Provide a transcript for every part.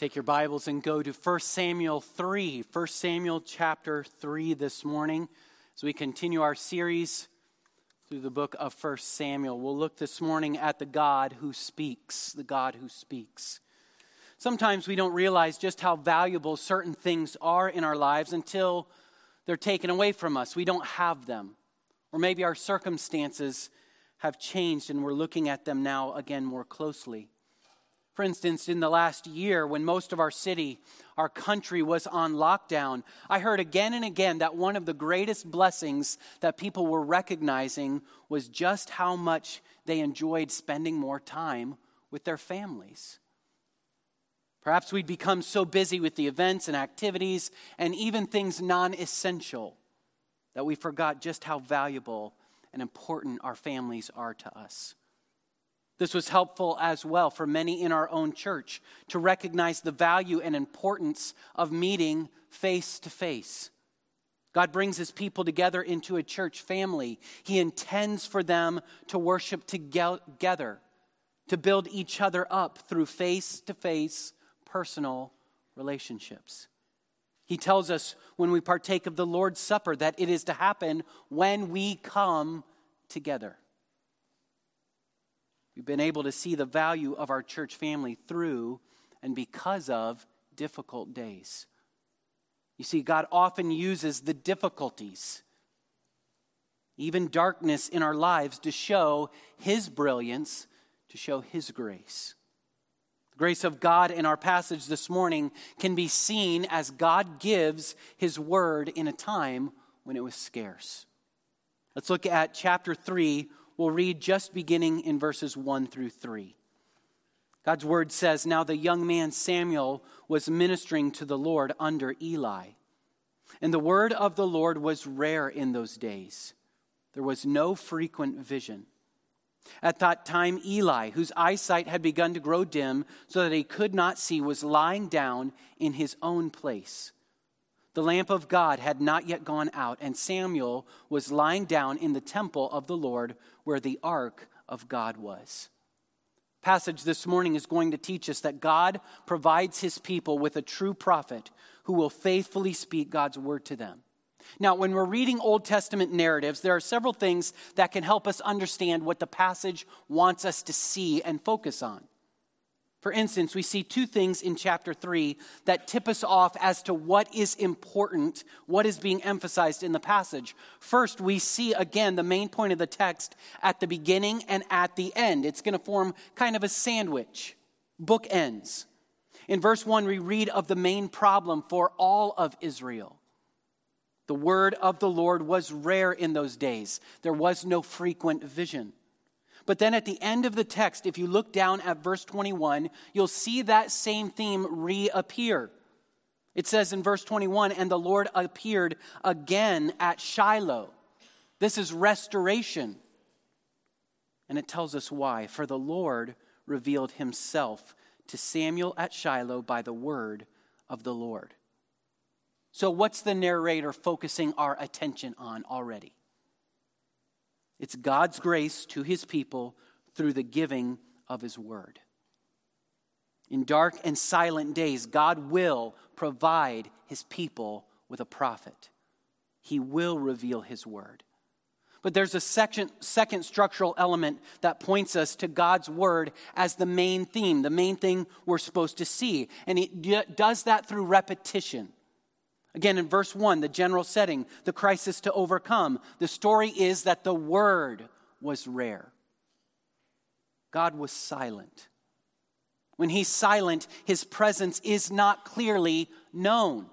Take your Bibles and go to 1 Samuel 3. 1 Samuel chapter 3 this morning. As we continue our series through the book of 1 Samuel, we'll look this morning at the God who speaks. The God who speaks. Sometimes we don't realize just how valuable certain things are in our lives until they're taken away from us. We don't have them. Or maybe our circumstances have changed and we're looking at them now again more closely. For instance, in the last year, when most of our city, our country was on lockdown, I heard again and again that one of the greatest blessings that people were recognizing was just how much they enjoyed spending more time with their families. Perhaps we'd become so busy with the events and activities and even things non-essential that we forgot just how valuable and important our families are to us. This was helpful as well for many in our own church to recognize the value and importance of meeting face to face. God brings his people together into a church family. He intends for them to worship together, to build each other up through face-to-face personal relationships. He tells us when we partake of the Lord's Supper that it is to happen when we come together. We've been able to see the value of our church family through and because of difficult days. You see, God often uses the difficulties, even darkness in our lives, to show his brilliance, to show his grace. The grace of God in our passage this morning can be seen as God gives his word in a time when it was scarce. Let's look at chapter 3. We'll read just beginning in verses 1 through 3. God's word says, "Now the young man Samuel was ministering to the Lord under Eli. And the word of the Lord was rare in those days. There was no frequent vision. At that time Eli, whose eyesight had begun to grow dim so that he could not see, was lying down in his own place. The lamp of God had not yet gone out, and Samuel was lying down in the temple of the Lord where the ark of God was." Passage this morning is going to teach us that God provides his people with a true prophet who will faithfully speak God's word to them. Now, when we're reading Old Testament narratives, there are several things that can help us understand what the passage wants us to see and focus on. For instance, we see two things in chapter 3 that tip us off as to what is important, what is being emphasized in the passage. First, we see again the main point of the text at the beginning and at the end. It's going to form kind of a sandwich, bookends. In verse 1, we read of the main problem for all of Israel. The word of the Lord was rare in those days. There was no frequent vision. But then at the end of the text, if you look down at verse 21, you'll see that same theme reappear. It says in verse 21, "And the Lord appeared again at Shiloh." This is restoration. And it tells us why. "For the Lord revealed himself to Samuel at Shiloh by the word of the Lord." So what's the narrator focusing our attention on already? It's God's grace to his people through the giving of his word. In dark and silent days, God will provide his people with a prophet. He will reveal his word. But there's a second structural element that points us to God's word as the main theme, the main thing we're supposed to see. And it does that through repetition. Again, in verse 1, the general setting, the crisis to overcome. The story is that the word was rare. God was silent. When he's silent, his presence is not clearly known.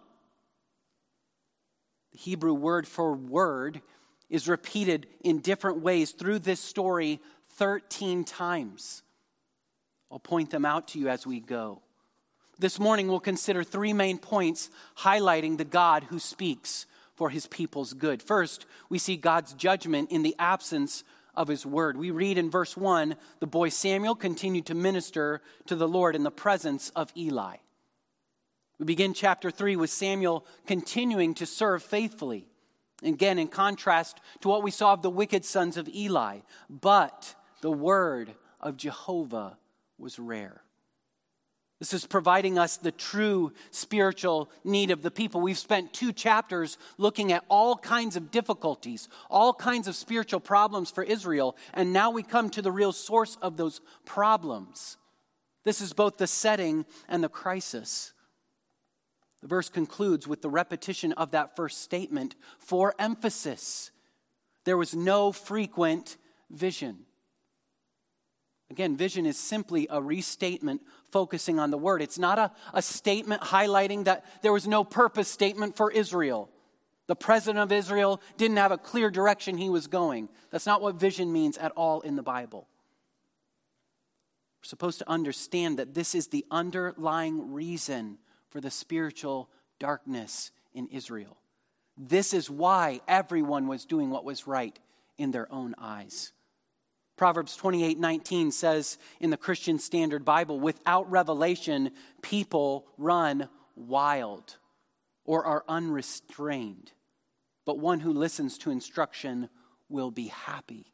The Hebrew word for word is repeated in different ways through this story 13 times. I'll point them out to you as we go. This morning we'll consider three main points highlighting the God who speaks for his people's good. First, we see God's judgment in the absence of his word. We read in verse 1, the boy Samuel continued to minister to the Lord in the presence of Eli. We begin chapter 3 with Samuel continuing to serve faithfully. Again, in contrast to what we saw of the wicked sons of Eli. But the word of Jehovah was rare. This is providing us the true spiritual need of the people. We've spent 2 chapters looking at all kinds of difficulties, all kinds of spiritual problems for Israel, and now we come to the real source of those problems. This is both the setting and the crisis. The verse concludes with the repetition of that first statement for emphasis. There was no frequent vision. Again, vision is simply a restatement focusing on the word. It's not a statement highlighting that there was no purpose statement for Israel. The president of Israel didn't have a clear direction he was going. That's not what vision means at all in the Bible. We're supposed to understand that this is the underlying reason for the spiritual darkness in Israel. This is why everyone was doing what was right in their own eyes. Proverbs 28:19 says in the Christian Standard Bible, without revelation, people run wild or are unrestrained. But one who listens to instruction will be happy.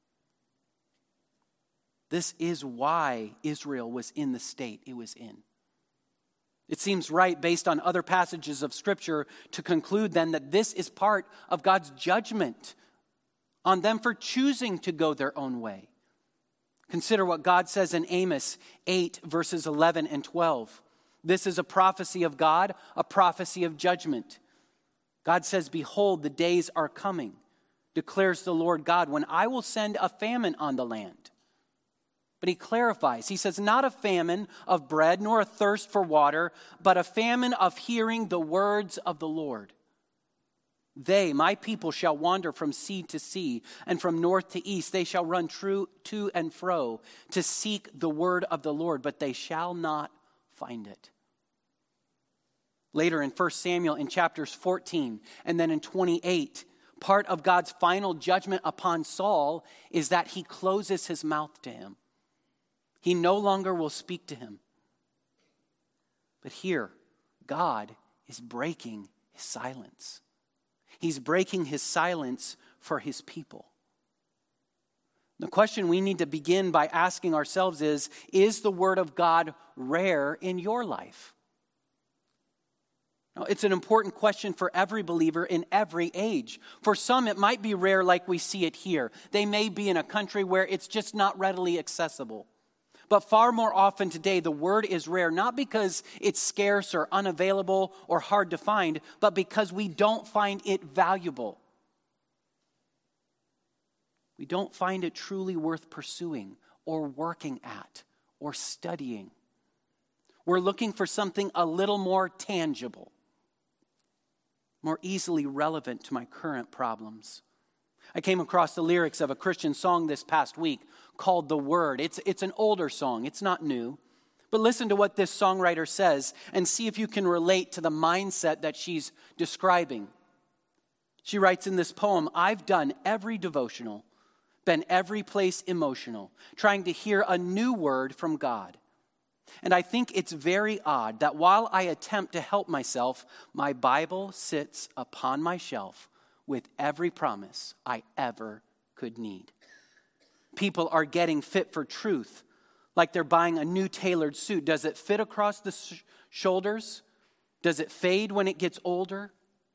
This is why Israel was in the state it was in. It seems right, based on other passages of Scripture, to conclude then that this is part of God's judgment on them for choosing to go their own way. Consider what God says in Amos 8, verses 11 and 12. This is a prophecy of God, a prophecy of judgment. God says, behold, the days are coming, declares the Lord God, when I will send a famine on the land. But he clarifies. He says, not a famine of bread, nor a thirst for water, but a famine of hearing the words of the Lord. They, my people, shall wander from sea to sea, and from north to east. They shall run to and fro to seek the word of the Lord, but they shall not find it. Later in 1 Samuel in chapters 14 and then in 28, part of God's final judgment upon Saul is that he closes his mouth to him. He no longer will speak to him. But here, God is breaking his silence. He's breaking his silence for his people. The question we need to begin by asking ourselves is the word of God rare in your life? Now, it's an important question for every believer in every age. For some, it might be rare like we see it here. They may be in a country where it's just not readily accessible. But far more often today, the word is rare, not because it's scarce or unavailable or hard to find, but because we don't find it valuable. We don't find it truly worth pursuing or working at or studying. We're looking for something a little more tangible, more easily relevant to my current problems. I came across the lyrics of a Christian song this past week called The Word. It's an older song. It's not new. But listen to what this songwriter says and see if you can relate to the mindset that she's describing. She writes in this poem, I've done every devotional, been every place emotional, trying to hear a new word from God. And I think it's very odd that while I attempt to help myself, my Bible sits upon my shelf with every promise I ever could need. People are getting fit for truth, like they're buying a new tailored suit. Does it fit across the shoulders? Does it fade when it gets older?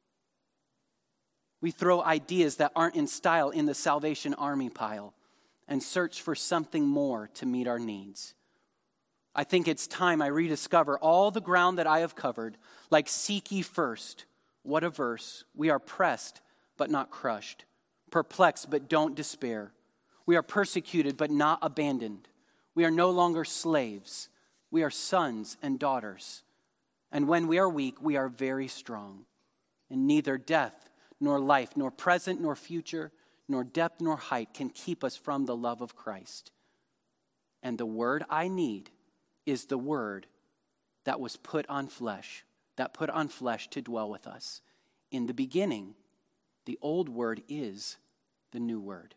We throw ideas that aren't in style in the Salvation Army pile and search for something more to meet our needs. I think it's time I rediscover all the ground that I have covered, like seek ye first. What a verse. We are pressed but not crushed, perplexed but don't despair. We are persecuted but not abandoned. We are no longer slaves. We are sons and daughters. And when we are weak, we are very strong. And neither death nor life, nor present nor future, nor depth nor height can keep us from the love of Christ. And the word I need is the word that was put on flesh, that put on flesh to dwell with us. In the beginning, the old word is the new word.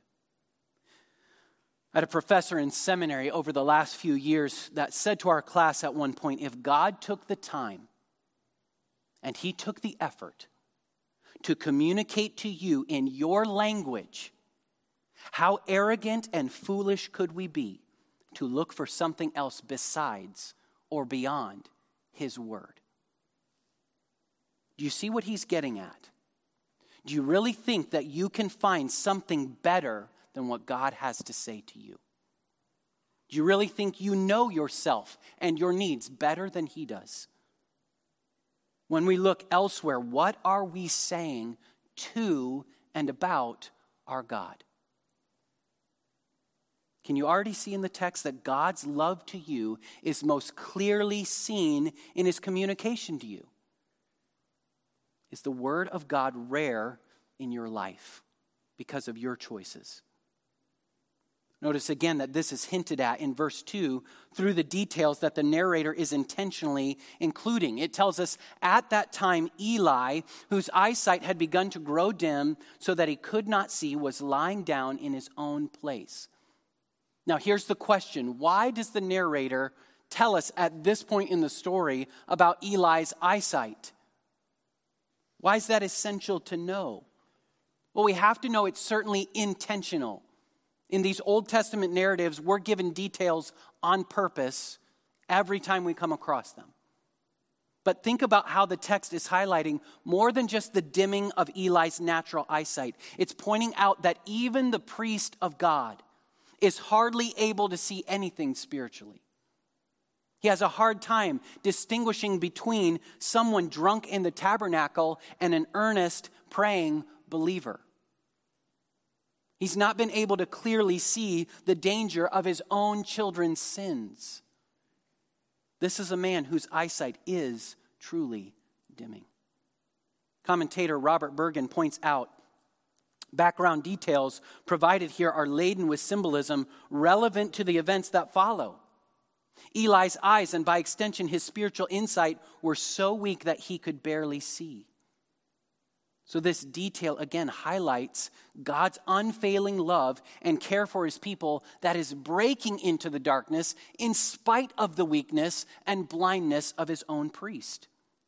I had a professor in seminary over the last few years that said to our class at one point, if God took the time and he took the effort to communicate to you in your language, how arrogant and foolish could we be to look for something else besides or beyond his word. Do you see what he's getting at? Do you really think that you can find something better than what God has to say to you? Do you really think you know yourself and your needs better than he does? When we look elsewhere, what are we saying to and about our God? Can you already see in the text that God's love to you is most clearly seen in his communication to you? Is the word of God rare in your life because of your choices? Notice again that this is hinted at in verse 2 through the details that the narrator is intentionally including. It tells us at that time Eli, whose eyesight had begun to grow dim so that he could not see, was lying down in his own place. Now here's the question. Why does the narrator tell us at this point in the story about Eli's eyesight? Why is that essential to know? Well, we have to know it's certainly intentional. In these Old Testament narratives, we're given details on purpose every time we come across them. But think about how the text is highlighting more than just the dimming of Eli's natural eyesight. It's pointing out that even the priest of God is hardly able to see anything spiritually. He has a hard time distinguishing between someone drunk in the tabernacle and an earnest, praying believer. He's not been able to clearly see the danger of his own children's sins. This is a man whose eyesight is truly dimming. Commentator Robert Bergen points out, background details provided here are laden with symbolism relevant to the events that follow. Eli's eyes, and by extension his spiritual insight, were so weak that he could barely see. So this detail again highlights God's unfailing love and care for his people that is breaking into the darkness in spite of the weakness and blindness of his own priest.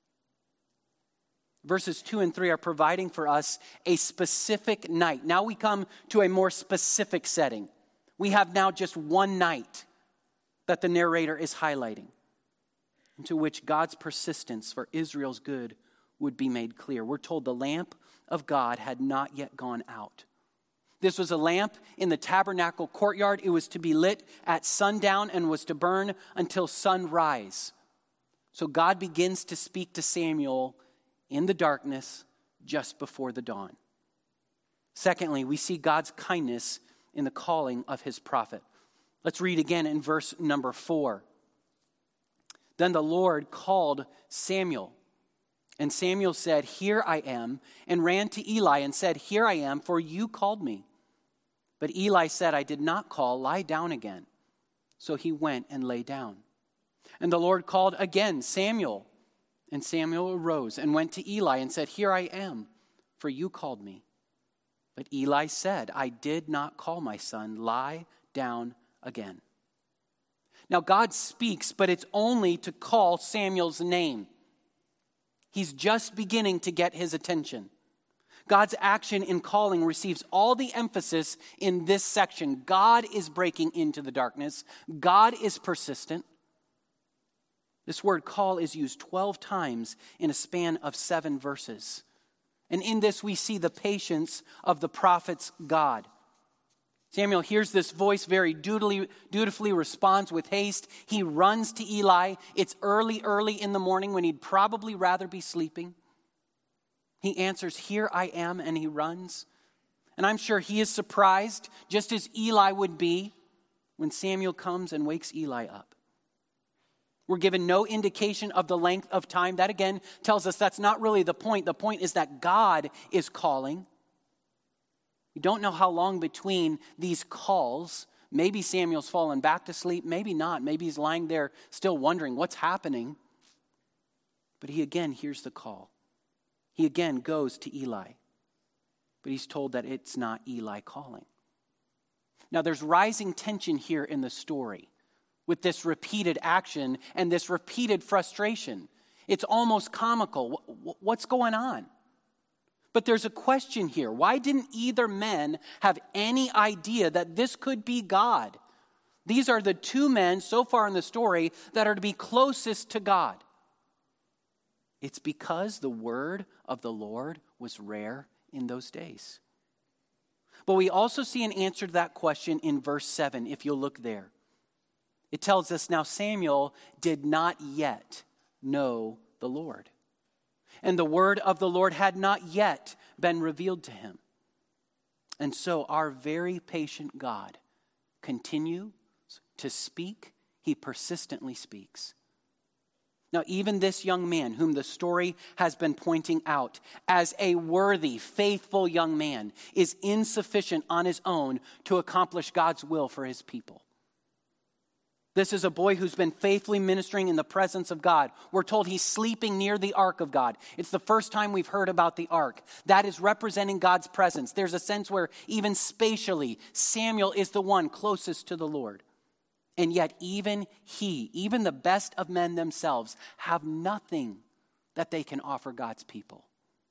Verses 2 and 3 are providing for us a specific night. Now we come to a more specific setting. We have now just one night that the narrator is highlighting, into which God's persistence for Israel's good would be made clear. We're told the lamp of God had not yet gone out. This was a lamp in the tabernacle courtyard. It was to be lit at sundown and was to burn until sunrise. So God begins to speak to Samuel in the darkness just before the dawn. Secondly, we see God's kindness in the calling of his prophet. Let's read again in verse number 4. Then the Lord called Samuel. And Samuel said, "Here I am," and ran to Eli and said, "Here I am, for you called me." But Eli said, "I did not call, lie down again." So he went and lay down. And the Lord called again, "Samuel." And Samuel arose and went to Eli and said, "Here I am, for you called me." But Eli said, "I did not call, my son, lie down again." Now God speaks, but it's only to call Samuel's name. He's just beginning to get his attention. God's action in calling receives all the emphasis in this section. God is breaking into the darkness. God is persistent. This word call is used 12 times in a span of 7 verses. And in this we see the patience of the prophet's God. Samuel hears this voice, very dutifully responds with haste. He runs to Eli. It's early in the morning when he'd probably rather be sleeping. He answers, "Here I am," and he runs. And I'm sure he is surprised, just as Eli would be, when Samuel comes and wakes Eli up. We're given no indication of the length of time. That again tells us that's not really the point. The point is that God is calling. We don't know how long between these calls. Maybe Samuel's fallen back to sleep. Maybe not. Maybe he's lying there still wondering what's happening. But he again hears the call. He again goes to Eli. But he's told that it's not Eli calling. Now there's rising tension here in the story with this repeated action and this repeated frustration. It's almost comical. What's going on? But there's a question here. Why didn't either men have any idea that this could be God? These are the two men so far in the story that are to be closest to God. It's because the word of the Lord was rare in those days. But we also see an answer to that question in verse 7, if you'll look there. It tells us, now Samuel did not yet know the Lord, and the word of the Lord had not yet been revealed to him. And so our very patient God continues to speak. He persistently speaks. Now, even this young man, whom the story has been pointing out as a worthy, faithful young man, is insufficient on his own to accomplish God's will for his people. This is a boy who's been faithfully ministering in the presence of God. We're told he's sleeping near the ark of God. It's the first time we've heard about the ark. That is representing God's presence. There's a sense where even spatially, Samuel is the one closest to the Lord. And yet even the best of men themselves, have nothing that they can offer God's people.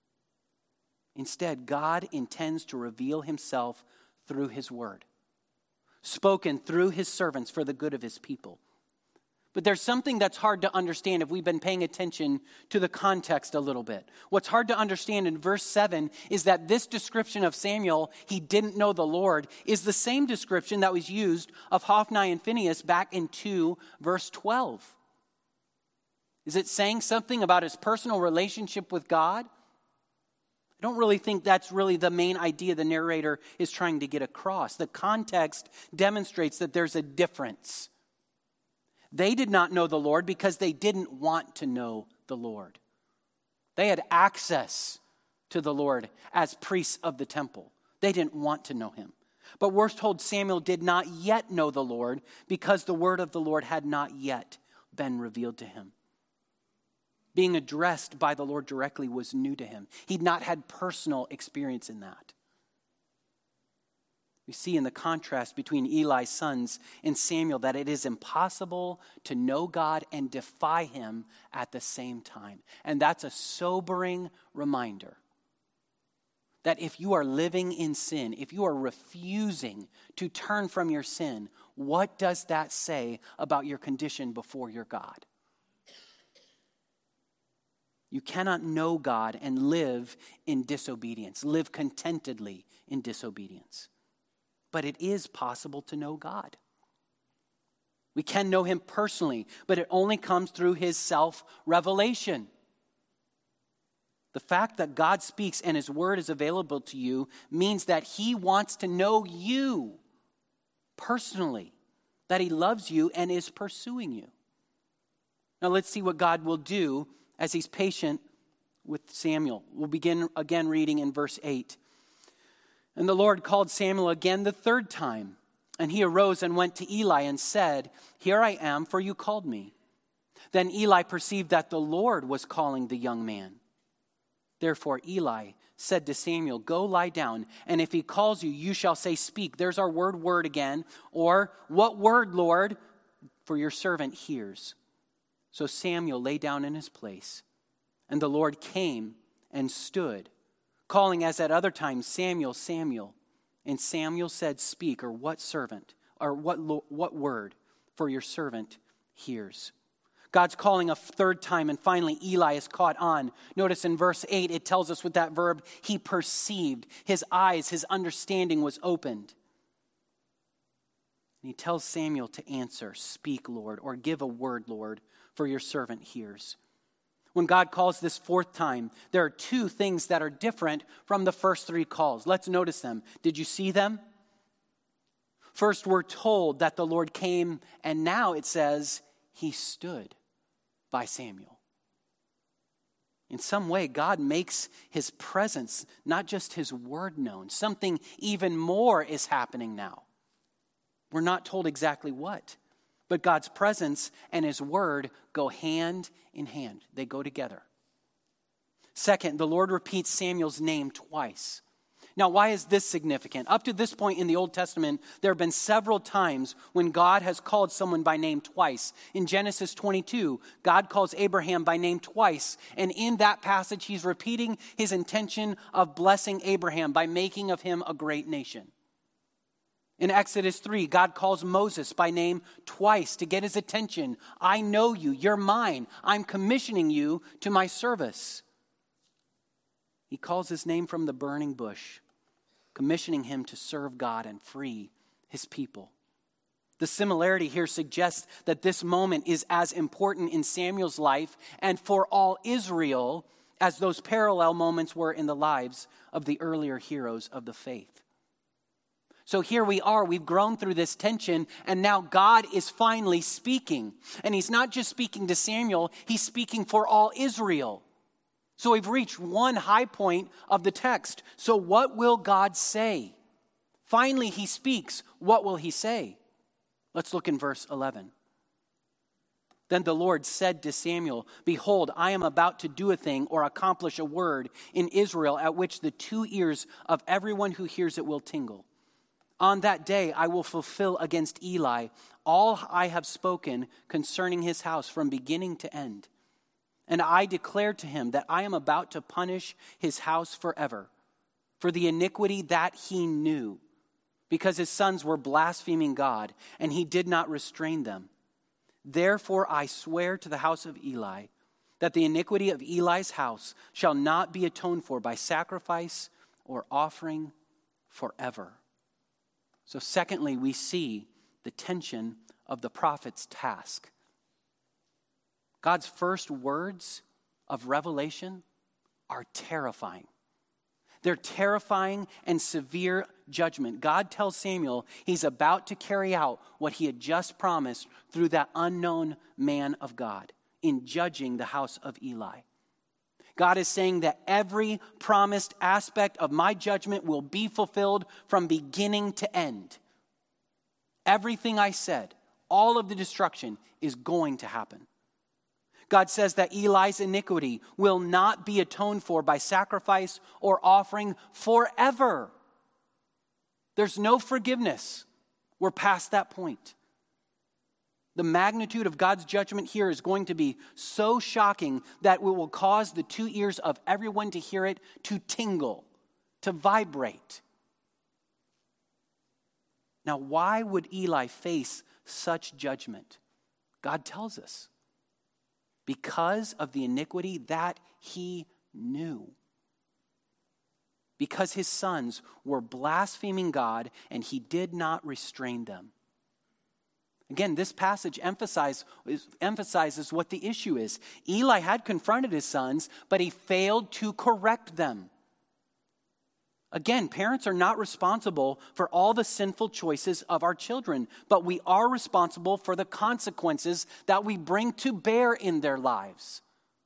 Instead, God intends to reveal himself through his word, spoken through his servants for the good of his people. But there's something that's hard to understand if we've been paying attention to the context a little bit. What's hard to understand in verse 7 is that this description of Samuel, he didn't know the Lord, is the same description that was used of Hophni and Phinehas back in 2 verse 12. Is it saying something about his personal relationship with God? I don't really think that's really the main idea the narrator is trying to get across. The context demonstrates that there's a difference. They did not know the Lord because they didn't want to know the Lord. They had access to the Lord as priests of the temple. They didn't want to know him. But we're told Samuel did not yet know the Lord because the word of the Lord had not yet been revealed to him. Being addressed by the Lord directly was new to him. He'd not had personal experience in that. We see in the contrast between Eli's sons and Samuel that it is impossible to know God and defy him at the same time. And that's a sobering reminder that if you are living in sin, if you are refusing to turn from your sin, what does that say about your condition before your God? You cannot know God and live in disobedience, live contentedly in disobedience. But it is possible to know God. We can know him personally, but it only comes through his self-revelation. The fact that God speaks and his word is available to you means that he wants to know you personally, that he loves you and is pursuing you. Now let's see what God will do as he's patient with Samuel. We'll begin again reading in verse 8. And the Lord called Samuel again the third time. And he arose and went to Eli and said, "Here I am, for you called me." Then Eli perceived that the Lord was calling the young man. Therefore Eli said to Samuel, "Go lie down, and if he calls you, you shall say, 'Speak.'" There's our word again. Or, "What word, Lord? For your servant hears." So Samuel lay down in his place. And the Lord came and stood, calling as at other times, "Samuel, Samuel." And Samuel said, "Speak," or "What servant?" or what word? For your servant hears. God's calling a third time, and finally Eli is caught on. Notice in verse 8, it tells us with that verb, he perceived. His eyes, his understanding was opened. And he tells Samuel to answer, "Speak, Lord," or "Give a word, Lord, for your servant hears." When God calls this fourth time, there are two things that are different from the first three calls. Let's notice them. Did you see them? First, we're told that the Lord came, and now it says he stood by Samuel. In some way, God makes his presence, not just his word, known. Something even more is happening now. We're not told exactly what. But God's presence and his word go hand in hand. They go together. Second, the Lord repeats Samuel's name twice. Now, why is this significant? Up to this point in the Old Testament, there have been several times when God has called someone by name twice. In Genesis 22, God calls Abraham by name twice. And in that passage, he's repeating his intention of blessing Abraham by making of him a great nation. In Exodus 3, God calls Moses by name twice to get his attention. I know you, you're mine. I'm commissioning you to my service. He calls his name from the burning bush, commissioning him to serve God and free his people. The similarity here suggests that this moment is as important in Samuel's life and for all Israel as those parallel moments were in the lives of the earlier heroes of the faith. So here we are, we've grown through this tension, and now God is finally speaking. And he's not just speaking to Samuel, he's speaking for all Israel. So we've reached one high point of the text. So what will God say? Finally, he speaks. What will he say? Let's look in verse 11. Then the Lord said to Samuel, behold, I am about to do a thing or accomplish a word in Israel at which the 2 ears of everyone who hears it will tingle. On that day I will fulfill against Eli all I have spoken concerning his house from beginning to end. And I declare to him that I am about to punish his house forever for the iniquity that he knew, because his sons were blaspheming God, and he did not restrain them. Therefore I swear to the house of Eli that the iniquity of Eli's house shall not be atoned for by sacrifice or offering forever. So secondly, we see the tension of the prophet's task. God's first words of revelation are terrifying. They're terrifying and severe judgment. God tells Samuel he's about to carry out what he had just promised through that unknown man of God in judging the house of Eli. God is saying that every promised aspect of my judgment will be fulfilled from beginning to end. Everything I said, all of the destruction is going to happen. God says that Eli's iniquity will not be atoned for by sacrifice or offering forever. There's no forgiveness. We're past that point. The magnitude of God's judgment here is going to be so shocking that it will cause the 2 ears of everyone to hear it to tingle, to vibrate. Now, why would Eli face such judgment? God tells us. Because of the iniquity that he knew. Because his sons were blaspheming God and he did not restrain them. Again, this passage emphasizes what the issue is. Eli had confronted his sons, but he failed to correct them. Again, parents are not responsible for all the sinful choices of our children, but we are responsible for the consequences that we bring to bear in their lives.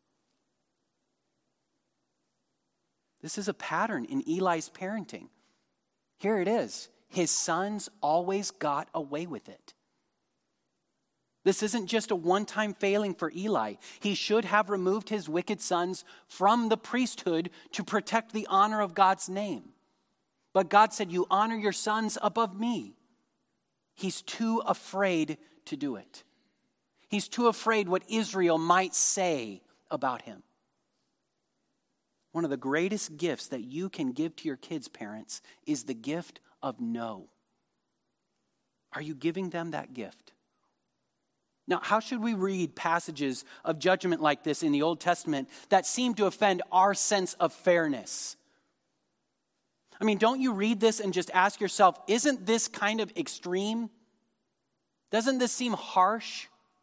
This is a pattern in Eli's parenting. Here it is. His sons always got away with it. This isn't just a one-time failing for Eli. He should have removed his wicked sons from the priesthood to protect the honor of God's name. But God said, you honor your sons above me. He's too afraid to do it. He's too afraid what Israel might say about him. One of the greatest gifts that you can give to your kids, parents, is the gift of no. Are you giving them that gift? Now, how should we read passages of judgment like this in the Old Testament that seem to offend our sense of fairness? I mean, don't you read this and just ask yourself, isn't this kind of extreme? Doesn't this seem harsh?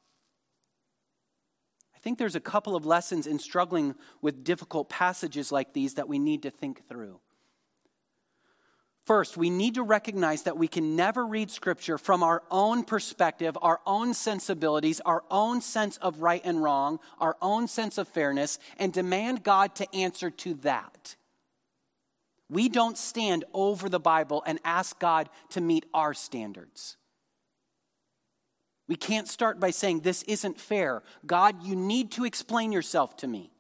I think there's a couple of lessons in struggling with difficult passages like these that we need to think through. First, we need to recognize that we can never read Scripture from our own perspective, our own sensibilities, our own sense of right and wrong, our own sense of fairness, and demand God to answer to that. We don't stand over the Bible and ask God to meet our standards. We can't start by saying, this isn't fair. God, you need to explain yourself to me.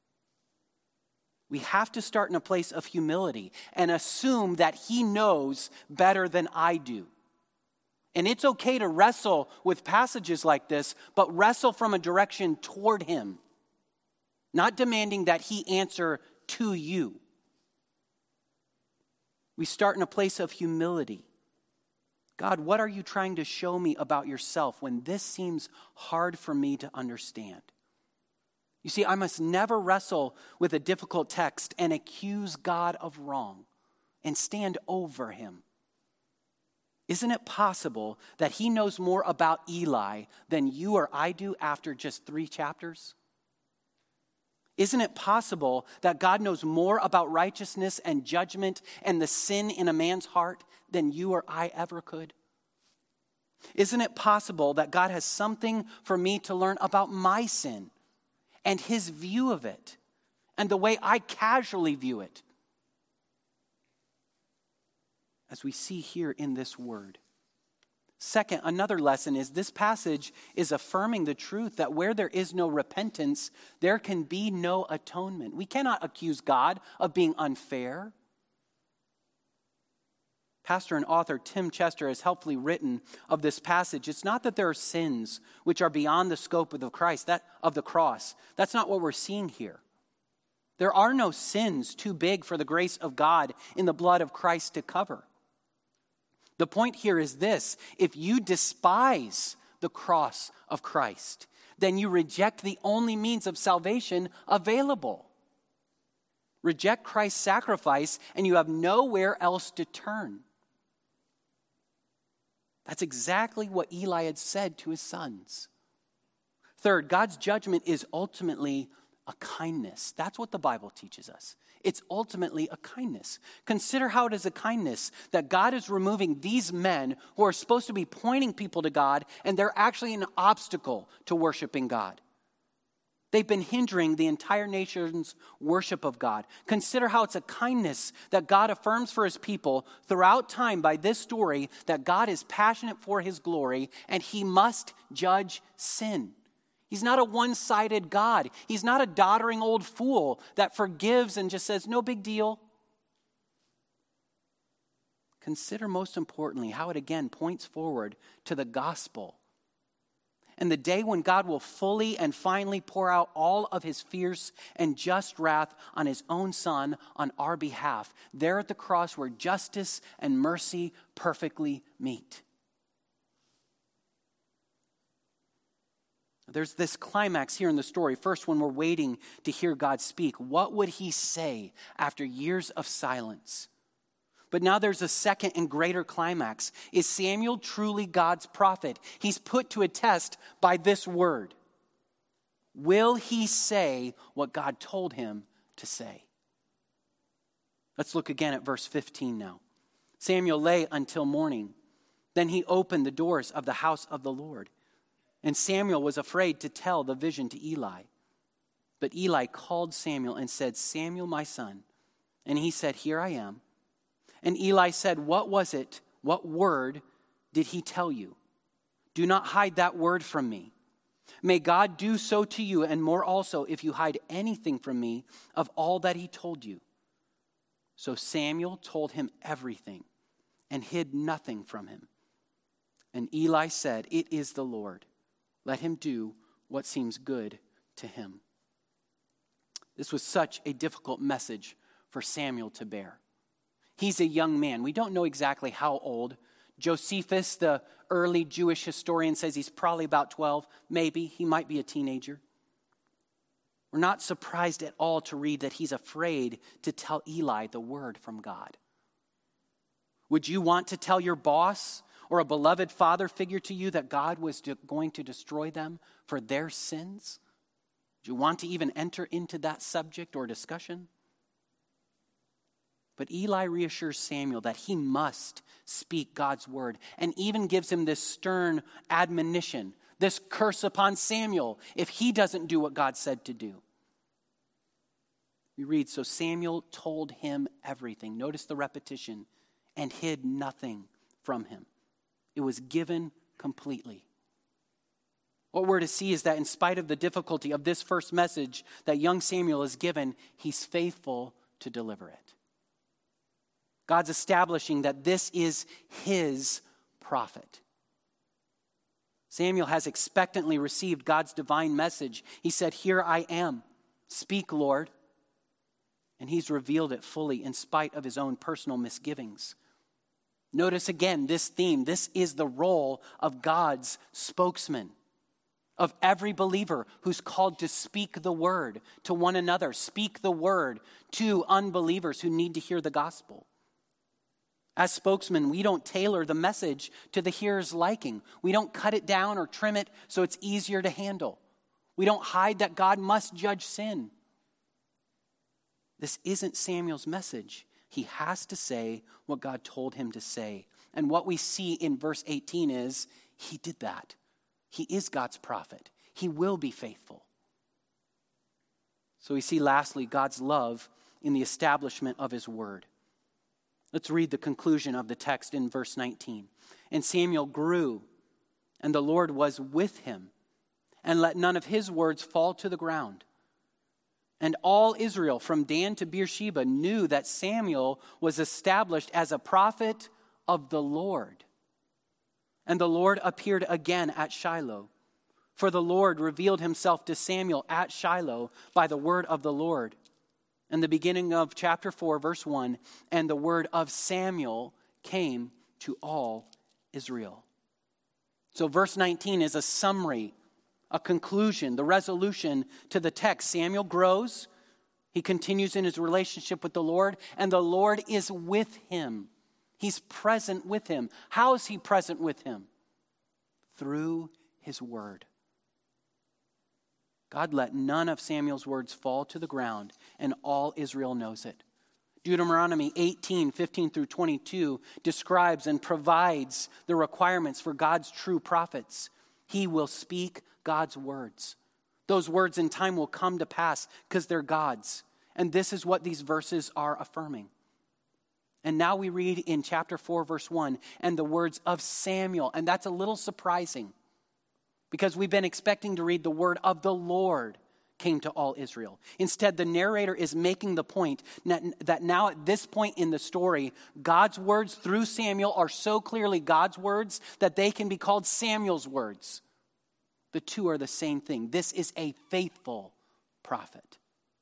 We have to start in a place of humility and assume that he knows better than I do. And it's okay to wrestle with passages like this, but wrestle from a direction toward him, not demanding that he answer to you. We start in a place of humility. God, what are you trying to show me about yourself when this seems hard for me to understand? You see, I must never wrestle with a difficult text and accuse God of wrong and stand over him. Isn't it possible that he knows more about Eli than you or I do after just 3 chapters? Isn't it possible that God knows more about righteousness and judgment and the sin in a man's heart than you or I ever could? Isn't it possible that God has something for me to learn about my sin and his view of it and the way I casually view it? As we see here in this word. Second, another lesson is this passage is affirming the truth that where there is no repentance, there can be no atonement. We cannot accuse God of being unfair. Pastor and author Tim Chester has helpfully written of this passage. It's not that there are sins which are beyond the scope of the cross. That's not what we're seeing here. There are no sins too big for the grace of God in the blood of Christ to cover. The point here is this: if you despise the cross of Christ, then you reject the only means of salvation available. Reject Christ's sacrifice, and you have nowhere else to turn. That's exactly what Eli had said to his sons. Third, God's judgment is ultimately a kindness. That's what the Bible teaches us. It's ultimately a kindness. Consider how it is a kindness that God is removing these men who are supposed to be pointing people to God, and they're actually an obstacle to worshiping God. They've been hindering the entire nation's worship of God. Consider how it's a kindness that God affirms for his people throughout time by this story that God is passionate for his glory and he must judge sin. He's not a one-sided God. He's not a doddering old fool that forgives and just says, no big deal. Consider most importantly how it again points forward to the gospel and the day when God will fully and finally pour out all of his fierce and just wrath on his own Son on our behalf, there at the cross where justice and mercy perfectly meet. There's this climax here in the story. First, when we're waiting to hear God speak, what would he say after years of silence? But now there's a second and greater climax. Is Samuel truly God's prophet? He's put to a test by this word. Will he say what God told him to say? Let's look again at verse 15 now. Samuel lay until morning. Then he opened the doors of the house of the Lord. And Samuel was afraid to tell the vision to Eli. But Eli called Samuel and said, Samuel, my son. And he said, here I am. And Eli said, what was it? What word did he tell you? Do not hide that word from me. May God do so to you and more also if you hide anything from me of all that he told you. So Samuel told him everything and hid nothing from him. And Eli said, it is the Lord. Let him do what seems good to him. This was such a difficult message for Samuel to bear. He's a young man. We don't know exactly how old. Josephus, the early Jewish historian, says he's probably about 12. Maybe. He might be a teenager. We're not surprised at all to read that he's afraid to tell Eli the word from God. Would you want to tell your boss or a beloved father figure to you that God was going to destroy them for their sins? Do you want to even enter into that subject or discussion? But Eli reassures Samuel that he must speak God's word and even gives him this stern admonition, this curse upon Samuel if he doesn't do what God said to do. We read, so Samuel told him everything. Notice the repetition, and hid nothing from him. It was given completely. What we're to see is that in spite of the difficulty of this first message that young Samuel is given, he's faithful to deliver it. God's establishing that this is his prophet. Samuel has expectantly received God's divine message. He said, here I am. Speak, Lord. And he's revealed it fully in spite of his own personal misgivings. Notice again this theme. This is the role of God's spokesman, of every believer who's called to speak the word to one another, speak the word to unbelievers who need to hear the gospel. As spokesmen, we don't tailor the message to the hearer's liking. We don't cut it down or trim it so it's easier to handle. We don't hide that God must judge sin. This isn't Samuel's message. He has to say what God told him to say. And what we see in verse 18 is he did that. He is God's prophet. He will be faithful. So we see lastly God's love in the establishment of his word. Let's read the conclusion of the text in verse 19. And Samuel grew, and the Lord was with him, and let none of his words fall to the ground. And all Israel from Dan to Beersheba knew that Samuel was established as a prophet of the Lord. And the Lord appeared again at Shiloh. For the Lord revealed himself to Samuel at Shiloh by the word of the Lord. And the beginning of chapter 4, verse 1, and the word of Samuel came to all Israel. So verse 19 is a summary, a conclusion, the resolution to the text. Samuel grows. He continues in his relationship with the Lord, and the Lord is with him. He's present with him. How is he present with him? Through his word. God let none of Samuel's words fall to the ground, and all Israel knows it. Deuteronomy 18, 15 through 22 describes and provides the requirements for God's true prophets. He will speak God's words. Those words in time will come to pass because they're God's. And this is what these verses are affirming. And now we read in chapter 4, verse 1, and the words of Samuel. And that's a little surprising because we've been expecting to read the word of the Lord came to all Israel. Instead, the narrator is making the point that now at this point in the story, God's words through Samuel are so clearly God's words that they can be called Samuel's words. The two are the same thing. This is a faithful prophet.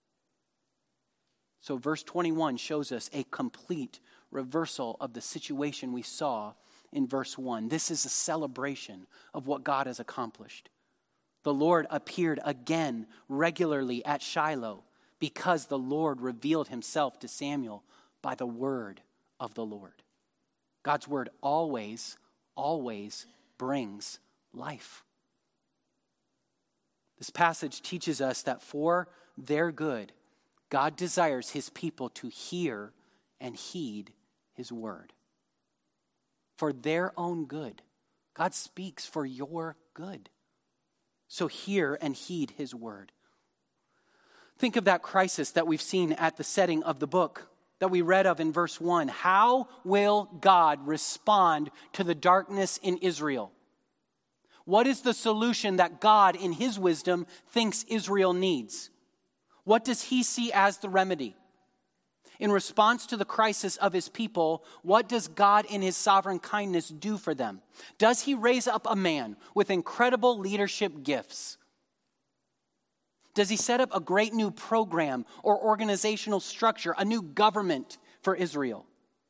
So verse 21 shows us a complete reversal of the situation we saw in verse 1. This is a celebration of what God has accomplished. The Lord appeared again regularly at Shiloh because the Lord revealed himself to Samuel by the word of the Lord. God's word always brings life. This passage teaches us that for their good, God desires his people to hear and heed his word. For their own good. God speaks for your good. So hear and heed his word. Think of that crisis that we've seen at the setting of the book that we read of in verse 1. How will God respond to the darkness in Israel? What is the solution that God, in his wisdom, thinks Israel needs? What does he see as the remedy? In response to the crisis of his people, what does God in his sovereign kindness do for them? Does he raise up a man with incredible leadership gifts? Does he set up a great new program or organizational structure, a new government for Israel?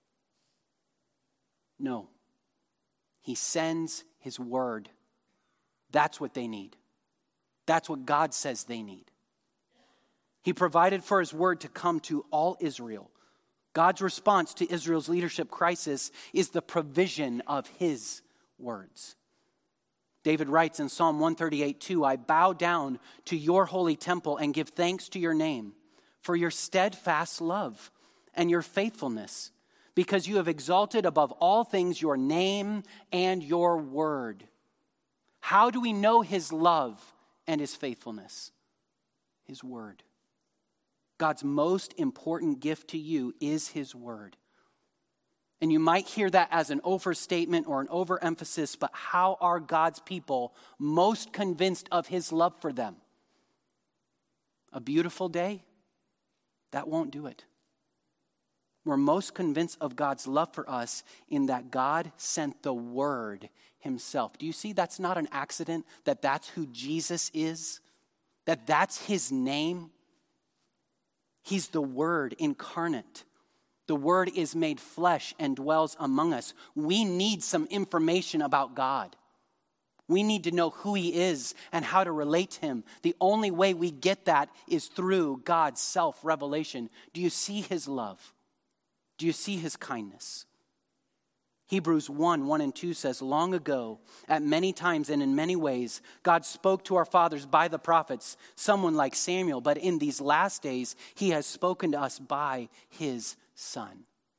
No. He sends his word. That's what they need. That's what God says they need. He provided for his word to come to all Israel. God's response to Israel's leadership crisis is the provision of his words. David writes in Psalm 138:2, I bow down to your holy temple and give thanks to your name for your steadfast love and your faithfulness, because you have exalted above all things your name and your word. How do we know his love and his faithfulness? His word. God's most important gift to you is his word. And you might hear that as an overstatement or an overemphasis, but how are God's people most convinced of his love for them? A beautiful day? That won't do it. We're most convinced of God's love for us in that God sent the word himself. Do you see that's not an accident, that that's who Jesus is? That that's his name? He's the word incarnate. The Word is made flesh and dwells among us. We need some information about God. We need to know who He is and how to relate to Him. The only way we get that is through God's self-revelation. Do you see His love? Do you see His kindness? Hebrews 1:1-2 says, long ago, at many times and in many ways, God spoke to our fathers by the prophets, someone like Samuel, but in these last days, He has spoken to us by His Son.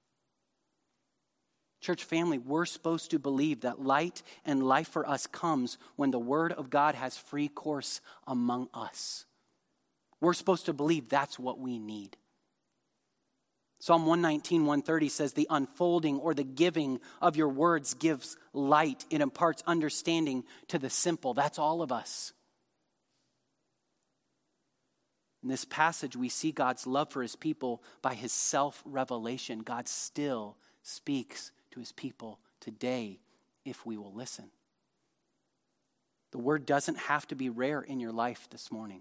Church family, we're supposed to believe that light and life for us comes when the Word of God has free course among us. We're supposed to believe that's what we need. Psalm 119:130 says, the unfolding or the giving of your words gives light. It imparts understanding to the simple. That's all of us. In this passage, we see God's love for His people by His self-revelation. God still speaks to His people today if we will listen. The Word doesn't have to be rare in your life this morning.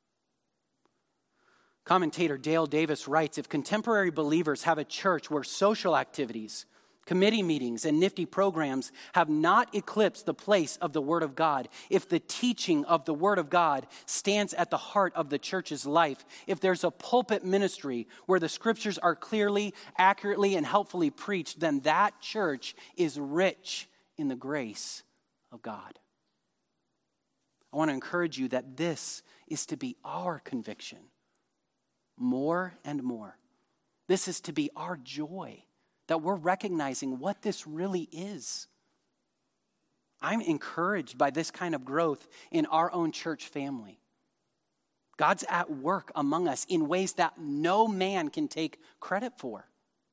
Commentator Dale Davis writes, if contemporary believers have a church where social activities, committee meetings, and nifty programs have not eclipsed the place of the Word of God, if the teaching of the Word of God stands at the heart of the church's life, if there's a pulpit ministry where the Scriptures are clearly, accurately, and helpfully preached, then that church is rich in the grace of God. I want to encourage you that this is to be our conviction. More and more. This is to be our joy, that we're recognizing what this really is. I'm encouraged by this kind of growth in our own church family. God's at work among us in ways that no man can take credit for.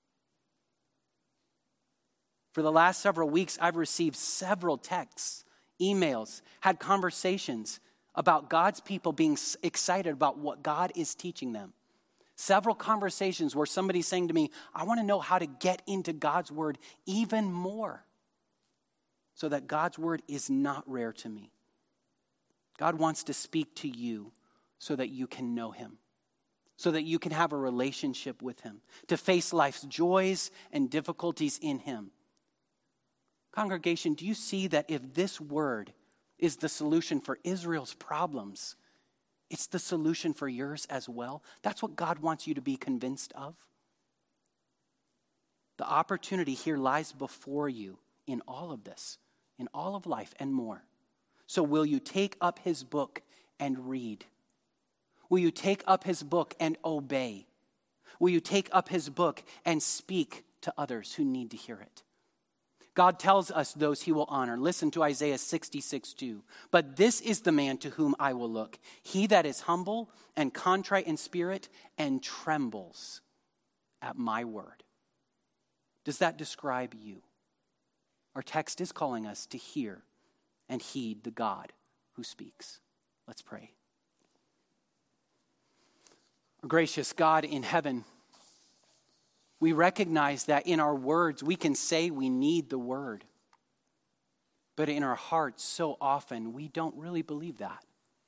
For the last several weeks, I've received several texts, emails, had conversations about God's people being excited about what God is teaching them. Several conversations where somebody's saying to me, I want to know how to get into God's Word even more so that God's Word is not rare to me. God wants to speak to you so that you can know Him, so that you can have a relationship with Him, to face life's joys and difficulties in Him. Congregation, do you see that if this Word is the solution for Israel's problems, it's the solution for yours as well? That's what God wants you to be convinced of. The opportunity here lies before you in all of this, in all of life and more. So will you take up His book and read? Will you take up His book and obey? Will you take up His book and speak to others who need to hear it? God tells us those He will honor. Listen to Isaiah 66:2. But this is the man to whom I will look, he that is humble and contrite in spirit and trembles at my word. Does that describe you? Our text is calling us to hear and heed the God who speaks. Let's pray. Our gracious God in heaven, we recognize that in our words, we can say we need the Word. But in our hearts, so often, we don't really believe that.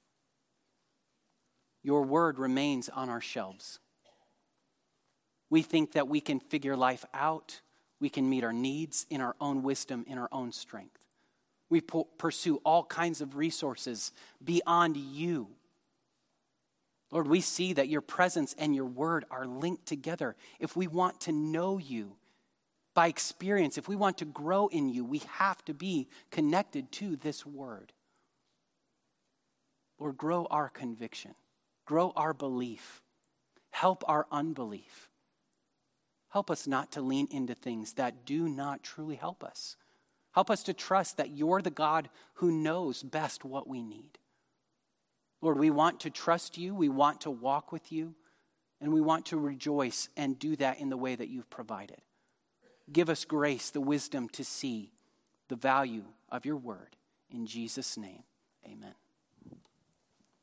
Your Word remains on our shelves. We think that we can figure life out. We can meet our needs in our own wisdom, in our own strength. We pursue all kinds of resources beyond you. Lord, we see that your presence and your word are linked together. If we want to know you by experience, if we want to grow in you, we have to be connected to this word. Lord, grow our conviction, grow our belief, help our unbelief. Help us not to lean into things that do not truly help us. Help us to trust that you're the God who knows best what we need. Lord, we want to trust you, we want to walk with you, and we want to rejoice and do that in the way that you've provided. Give us grace, the wisdom to see the value of your word. In Jesus' name, amen.